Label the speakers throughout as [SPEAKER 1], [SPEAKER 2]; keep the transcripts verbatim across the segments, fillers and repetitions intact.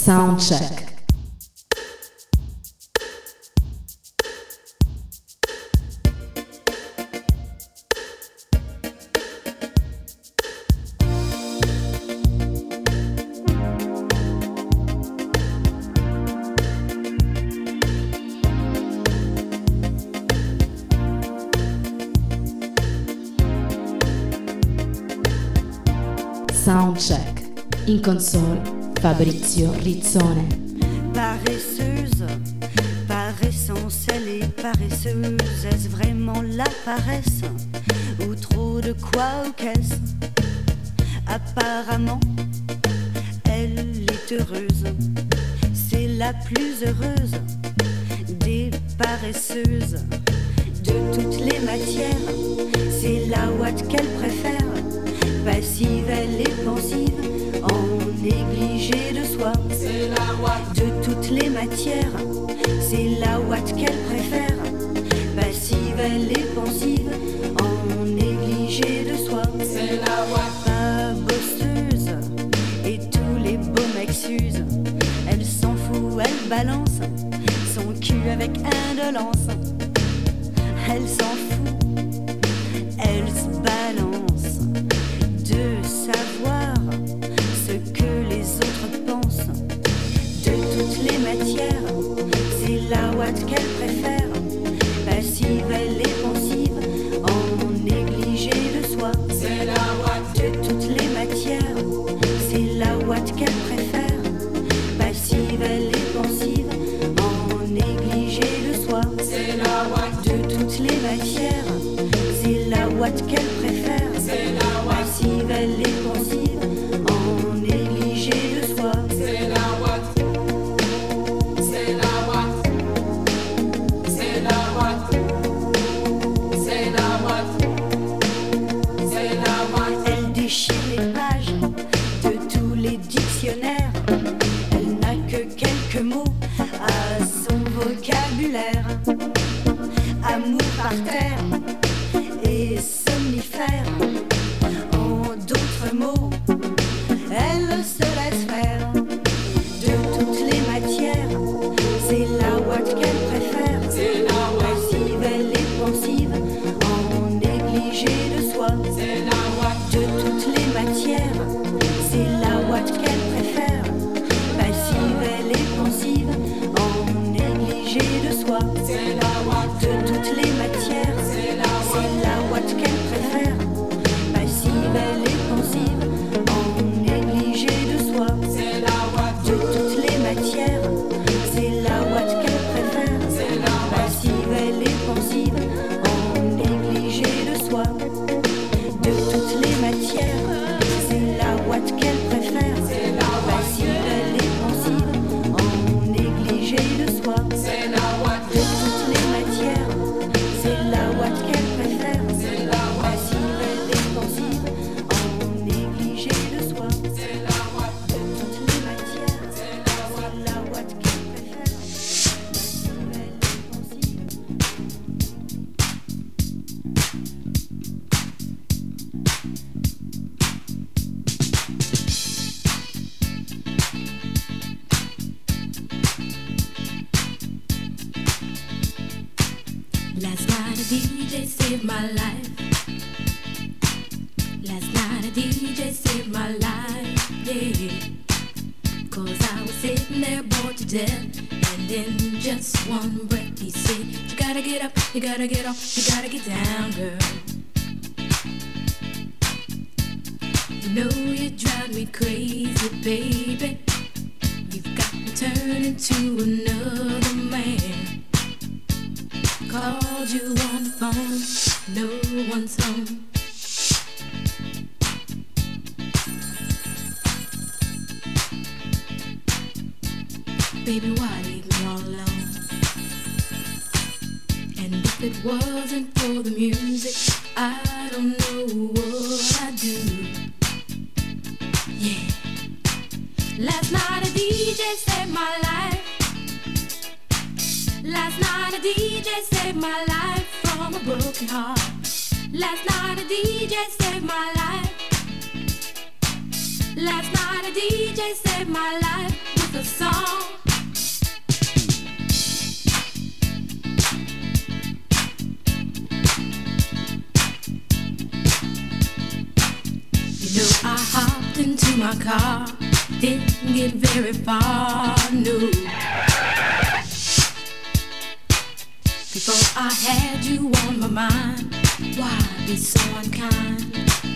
[SPEAKER 1] Soundcheck. Soundcheck. In console, Fabrizio Rizzone.
[SPEAKER 2] Paresseuse, par essence elle est paresseuse. Est-ce vraiment la paresse ou trop de quoi ou qu'est-ce? Apparemment, elle est heureuse. C'est la plus heureuse des paresseuses. De toutes les matières, c'est la ouate qu'elle préfère. Passive, elle est pensive, en négligé de soi.
[SPEAKER 3] C'est la ouate.
[SPEAKER 2] De toutes les matières, c'est la ouate qu'elle préfère. Passive, elle est pensive, en négligé de soi.
[SPEAKER 3] C'est la ouate.
[SPEAKER 2] Pas bosseuse, et tous les beaux mecs s'usent. Elle s'en fout, elle balance son cul avec indolence. Elle s'en fout, elle se balance. De savoir ce que les autres pensent. De toutes les matières, c'est la ouate qu'elle préfère. Passive, elle est pensive, en négligé de soi.
[SPEAKER 3] C'est la ouate.
[SPEAKER 2] De toutes les matières, c'est la ouate qu'elle préfère. Passive, elle est pensive, en négligé de soi.
[SPEAKER 3] C'est la ouate.
[SPEAKER 2] De toutes les matières, c'est la ouate qu'elle préfère.
[SPEAKER 3] C'est la ouate.
[SPEAKER 2] Passive, elle est pensive, en négligé de soi.
[SPEAKER 3] C'est la ouate. C'est la ouate. C'est la ouate. C'est la ouate. C'est la ouate.
[SPEAKER 2] Elle déchire les pages de tous les dictionnaires. Elle n'a que quelques mots à son vocabulaire. Amour par terre et somnifère. En d'autres mots, elle se laisse faire. De toutes les matières, c'est la ouate qu'elle préfère.
[SPEAKER 3] C'est la ouate.
[SPEAKER 2] Passive, elle est pensive, en négligé de soi.
[SPEAKER 3] C'est la ouate.
[SPEAKER 2] De toutes les matières, c'est la ouate qu'elle préfère. Passive, elle est pensive, en négligé de soi.
[SPEAKER 3] C'est la ouate.
[SPEAKER 2] De toutes les matières,
[SPEAKER 3] C'est la
[SPEAKER 2] c'est
[SPEAKER 3] ouate.
[SPEAKER 2] la ouate qu'elle préfère. Passive, elle est pensive, en négligé de soi.
[SPEAKER 3] C'est la ouate.
[SPEAKER 2] De toutes les matières, c'est la ouate qu'elle préfère.
[SPEAKER 3] C'est la ouate.
[SPEAKER 2] Passive, elle est pensive, en négligé de soi. De toutes les matières, c'est la ouate qu'elle préfère.
[SPEAKER 3] C'est la ouate.
[SPEAKER 2] Passive, elle est pensive, en négligé de soi.
[SPEAKER 3] C'est la ouate.
[SPEAKER 2] De toutes les matières, c'est la ouate qu'elle préfère.
[SPEAKER 3] C'est la ouate.
[SPEAKER 2] Passive, elle est pensive, en négligé de soi.
[SPEAKER 3] C'est la ouate.
[SPEAKER 2] De toutes les matières,
[SPEAKER 3] C'est la ouate.
[SPEAKER 2] c'est la ouate qu'elle préfère. Passive, elle est pensive.
[SPEAKER 4] Last night a D J saved my life. Last night a D J saved my life, yeah. Cause I was sitting there bored to death. And in just one breath he said, you gotta get up, you gotta get off, you gotta get down, girl. You know you drive me crazy, baby. You've got me turning to another man. Called you on the phone, no one's home. Baby, why leave me all alone? And if it wasn't for the music, I don't know what I'd do. Yeah. Last night a D J saved my life. Last night a D J saved my life from a broken heart. Last night a D J saved my life. Last night a D J saved my life with a song. my car, didn't get very far, no. Before I had you on my mind, why be so unkind?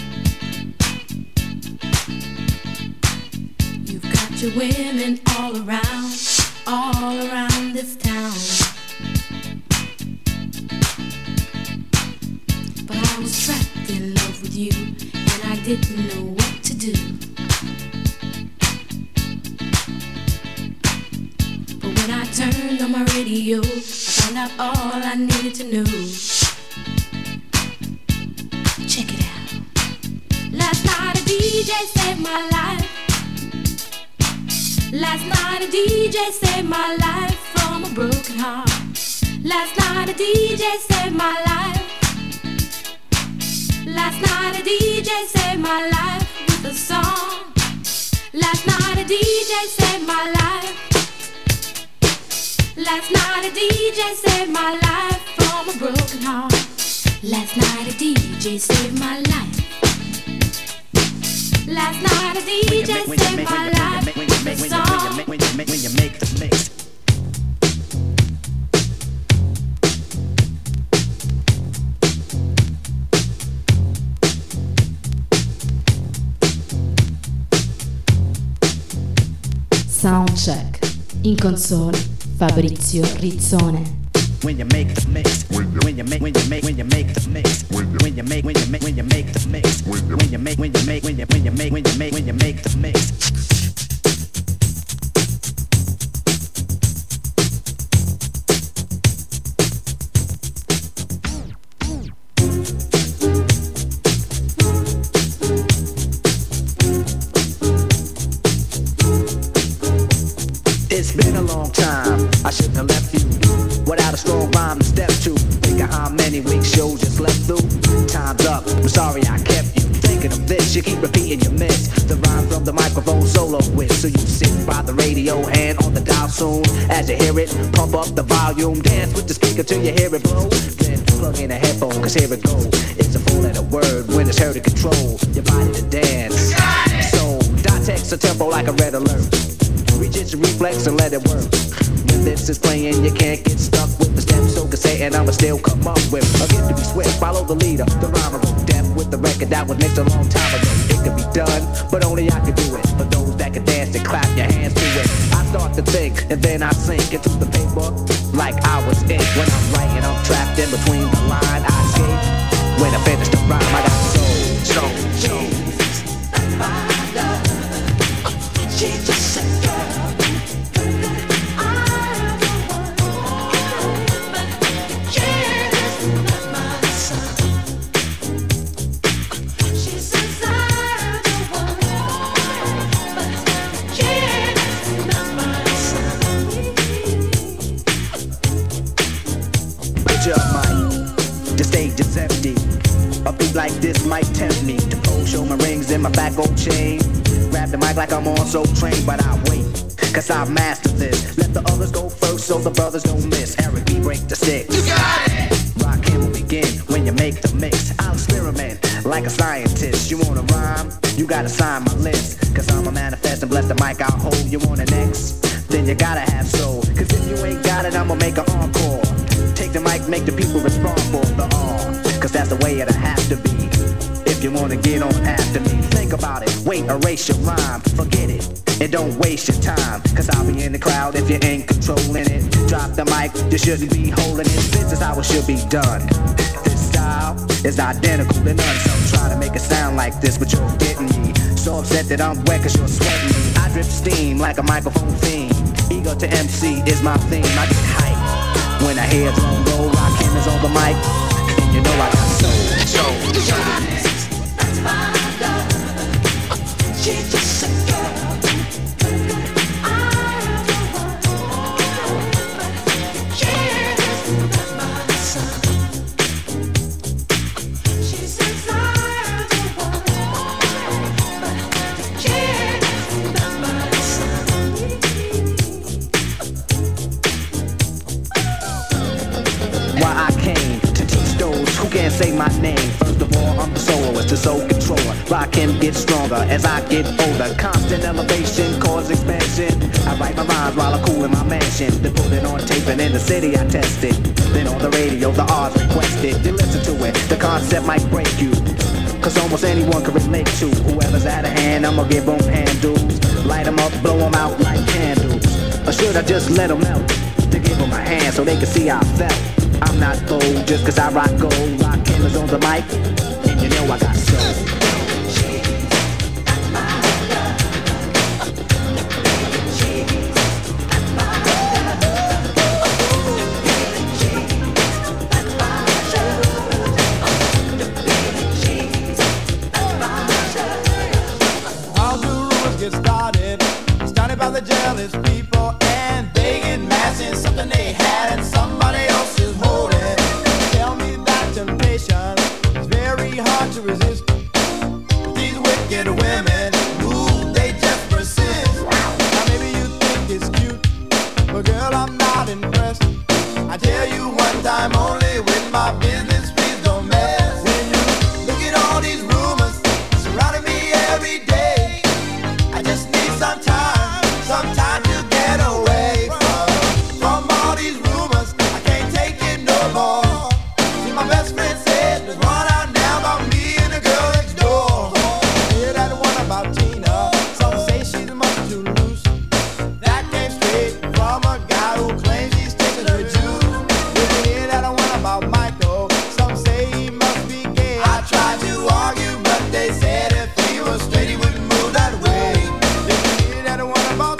[SPEAKER 4] You've got your women all around, all around this town. But I was trapped in love with you, and I didn't know what to do. But when I turned on my radio, I found out all I needed to know. Check it out. Last night a D J saved my life. Last night a D J saved my life from a broken heart. Last night a D J saved my life. Last night a D J saved my life with a song. Last night a D J saved my life. Last night a D J saved my life from a broken heart. Last night a D J saved my life. Last night a D J saved my life with a song.
[SPEAKER 5] When you make the mix.
[SPEAKER 1] Soundcheck. In console Fabrizio Rizzone.
[SPEAKER 5] When you make the mix, when you make, when you make, when you make the mix, when you make, when you make, when you make the mix, when you make, when you make, when you when you make, when you make, when you make the mix. It's been a long time, I shouldn't have left you without a strong rhyme to step to. Think of how many weeks shows just slept through. Time's up, I'm sorry I kept you thinking of this. You keep repeating your miss the rhyme from the microphone solo with. So you sit by the radio and on the dial soon. As you hear it, pump up the volume. Dance with the speaker till you hear it blow. Then plug in a headphone, cause here it goes. It's a four letter word when it's heard to control your body to dance. So dot text a tempo like a red alert. Reach it, your reflex and let it work. When this is playing, you can't get stuck with the steps. So can say, and I'ma still come up with a gift to be swift. Follow the leader, the rhyme wrote death with the record that was mixed a long time ago. It could be done, but only I could do it. For those that can dance and clap your hands to it. I start to think, and then I sink into the paper like I was ink. When I'm writing, I'm trapped in between the line. I escape when I finish the rhyme. I got soul, soul, soul. She's just a girl. I'm the one. But she's not my son. She says I'm the one. But she's not my son. Picture of mine. The stage is empty. A beat like this might tempt me to pose, show my rings in my back gold chain. Grab the mic like I'm on Soul Train, but I wait, cause I master this. Let the others go first so the brothers don't miss. Eric B, break the sticks. You got it! Rock him will begin when you make the mix. I'll experiment like a scientist. You wanna rhyme? You gotta sign my list. Cause I'm a manifest and bless the mic I'll hold. You want an X? Then you gotta have soul. Cause if you ain't got it, I'ma make an encore. Take the mic, make the people respond for the all. Cause that's the way it'll have to be. If you wanna get on after me, think about it, wait, erase your rhyme, forget it, and don't waste your time. Cause I'll be in the crowd if you ain't controlling it. Drop the mic, you shouldn't be holding it. This is how it should be done. This style is identical to none. So try to make it sound like this, but you're getting me so upset that I'm wet cause you're sweating me. I drip steam like a microphone theme. Ego to M C is my theme. I get hype when I hear drum roll. Rockin' is on the mic, and you know I got soul, soul, soul. That's my love. She's just a girl. I'm the one. She's not my son. She says I'm the one, but she's not my son. Why I came to teach those who can't say my name. First of all, I'm the soloist, the soul controller. Rock him, get stronger as I get older. Constant elevation, cause expansion. I write my rhymes while I cool in my mansion. Then put it on tape and in the city I test it. Then on the radio, the R's requested. You listen to it, the concept might break you. Cause almost anyone can relate to. Whoever's out of hand, I'ma give them handles. Light them up, blow them out like candles. Or should I just let them melt? To give them a hand so they can see how I felt. I'm not bold just cause I rock gold. Rock cameras on the mic, and you know I got soul.
[SPEAKER 6] By the jealous people, and they get mad in something they had and somebody else is holding. Tell me that temptation is very hard to resist. These wicked women, ooh, they just persist. Now maybe you think it's cute, but girl, I'm not impressed. I tell you one time only, with my business, please don't mess. When you look at all these rumors surrounding me every day, I just need some time. Sometimes you get away from, from all these rumors. I can't take it no more. See, my best friend said there's one out now about me and the girl next door. Hear that one about Tina? Some say she's much too loose. That came straight from a guy who claims he's taking her juice. Did you hear that one about Michael? Some say he must be gay. I tried to argue, but they said if he was straight, he wouldn't move that way. Did you hear that one about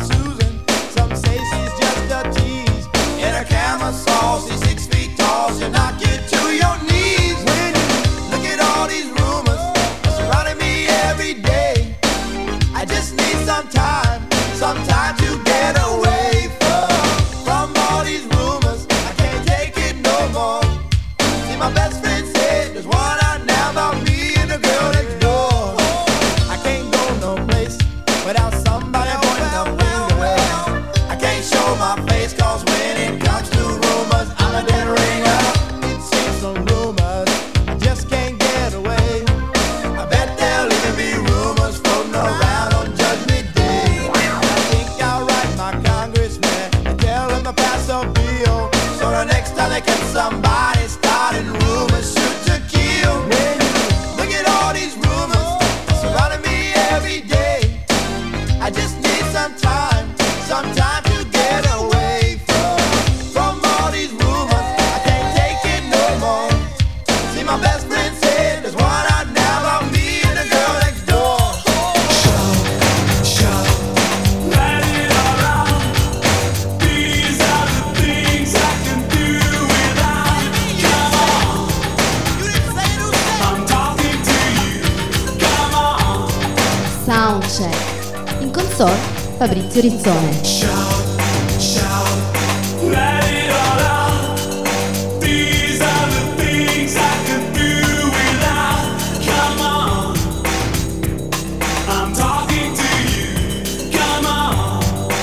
[SPEAKER 6] she's six feet tall, she'll knock you to your knees. When you look at all these rumors surrounding me every day, I just need some time, some time to get away from, from all these rumors. I can't take it no more. See, my best friend said there's one out now about me and the girl next door. I can't go no place without somebody pointing a finger. I can't show my face, cause when it comes to rumors, I'm a dead ringer. It seems some rumors, I just can't get away. I bet there'll even be rumors floating around on Judgment Day. I think I'll write my congressman and tell him to pass a bill, so the next time they catch somebody starting rumors, shoot to kill. When you look at all these rumors surrounding me every day, I just need some time, some time to get away from, from all these rumors. I can't take it no more. See, my best friend said there's one out now about me and the girl next door.
[SPEAKER 7] Shout, shout, let it all out. These are the things I can do without. Come on,
[SPEAKER 6] You didn't say it, who said it?
[SPEAKER 7] I'm talking to you. Come on.
[SPEAKER 1] Soundcheck. In console Fabrizio Rizzone.
[SPEAKER 7] Shout, shout, let it all out. These are the things I can do without. Come on, I'm talking to you. Come on.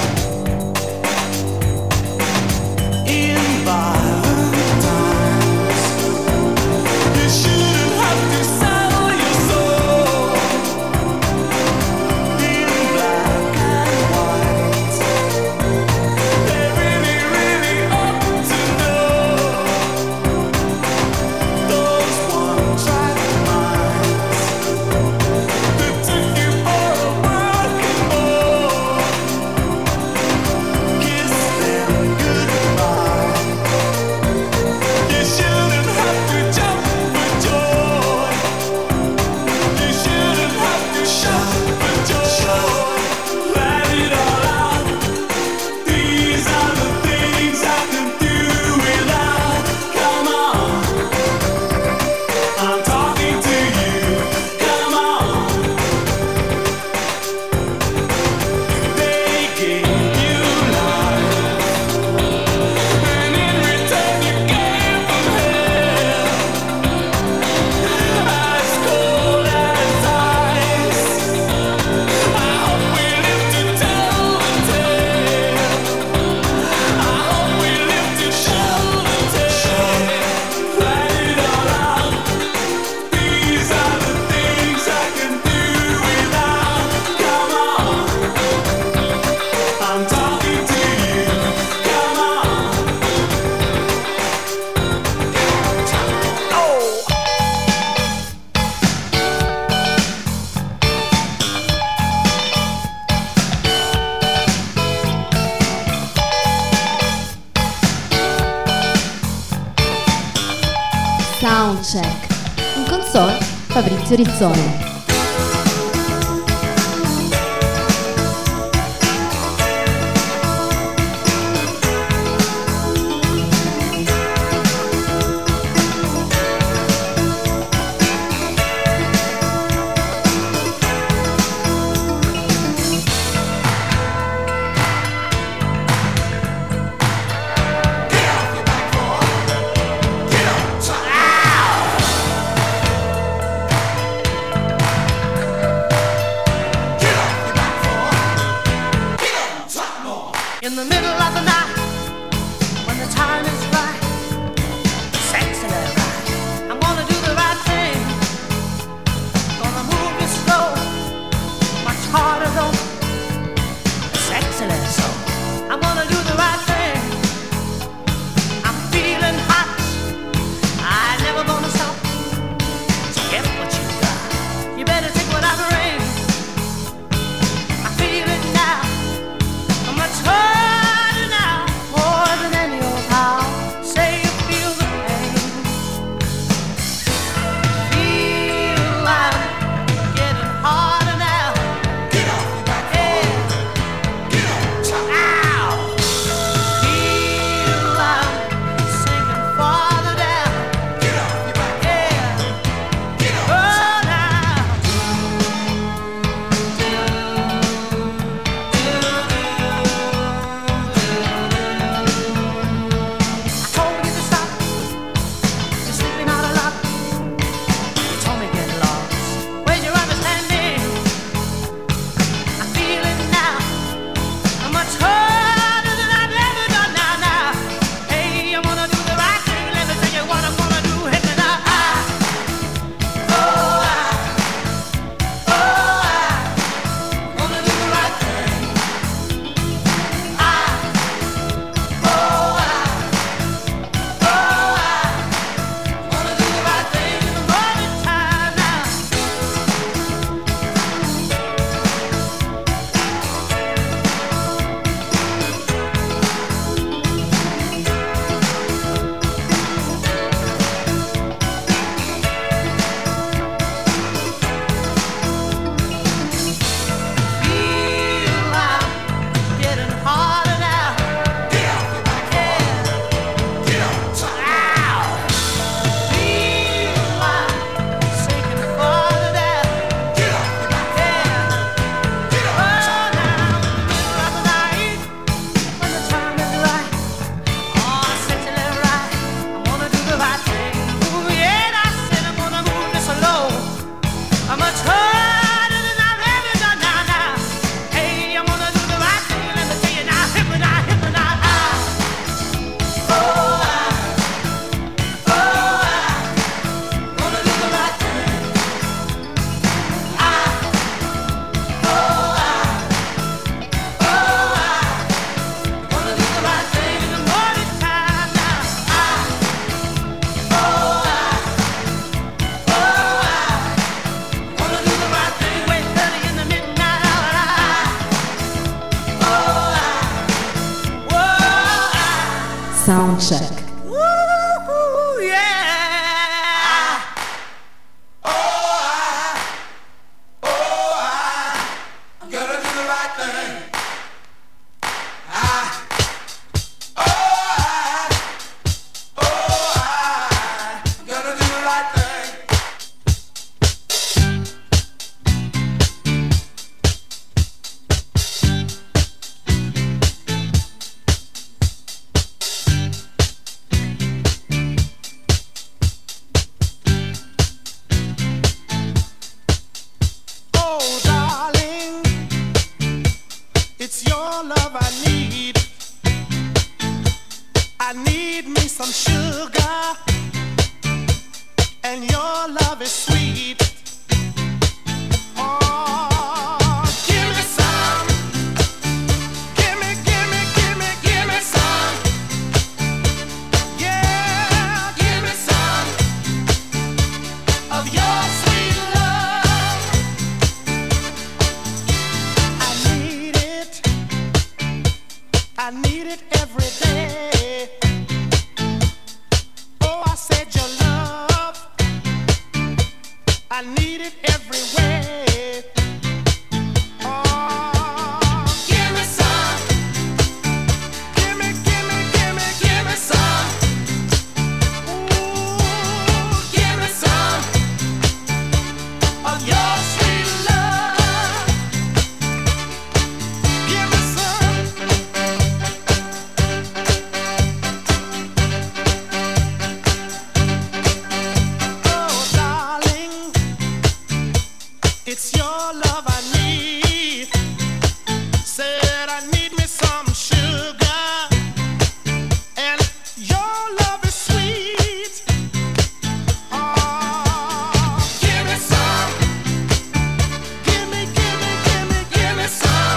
[SPEAKER 7] In violent times, you shouldn't have to sell your soul. In black and white,
[SPEAKER 1] Soundcheck. In console Fabrizio Rizzone.
[SPEAKER 8] In the middle of the night, when the time is right, sexy right, I'm gonna do the right thing. Gonna move it slow, much harder though, sexy so. I'm gonna do the right thing. I'm feeling hot, I never gonna stop. So get what you got, you better take what I bring. I feel it now, much harder.
[SPEAKER 1] Soundcheck.
[SPEAKER 8] Woo, yeah.
[SPEAKER 6] I need it every day. Oh, I said your love
[SPEAKER 8] I need it everywhere. Oh, give me some. Give me, give me, give me, give me some. Ooh, give me some of your sweet love. Give me some. Oh, darling, it's your love I need. Said I need me some sugar, and your love is sweet. Oh, give me some. Give me, give me, give me, give me some.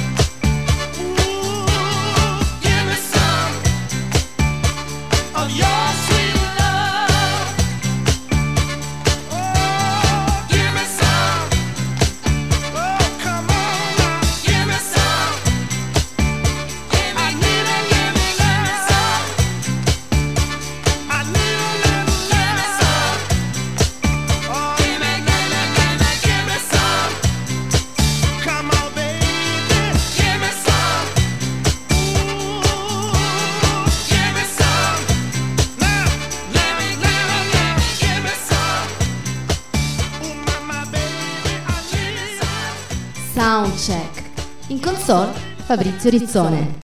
[SPEAKER 8] Ooh, give me some of your sweet love. Oh, give me some. Oh, come on now, give me some. I need a little love. I need a little love. Oh, give me, give me, give me, give me some. Come on, baby, give me some. Ooh, give me some. Now, let me, let me, let me, give me some. Ooh, mama, baby, I need some.
[SPEAKER 1] Soundcheck. In console Fabrizio Rizzone.